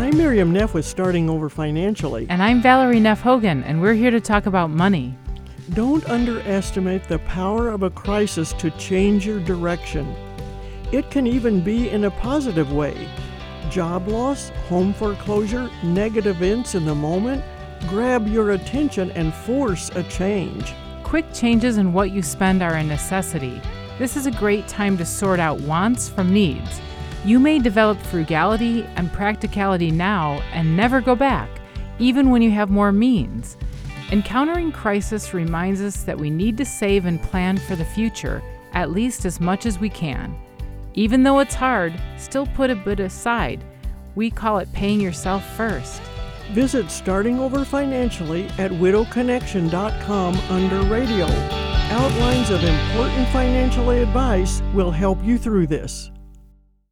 I'm Miriam Neff with Starting Over Financially. And I'm Valerie Neff Hogan, and we're here to talk about money. Don't underestimate the power of a crisis to change your direction. It can even be in a positive way. Job loss, home foreclosure, negative events in the moment grab your attention and force a change. Quick changes in what you spend are a necessity. This is a great time to sort out wants from needs. You may develop frugality and practicality now and never go back, even when you have more means. Encountering crisis reminds us that we need to save and plan for the future, at least as much as we can. Even though it's hard, still put a bit aside. We call it paying yourself first. Visit Starting Over Financially at widowconnection.com under radio. Outlines of important financial advice will help you through this.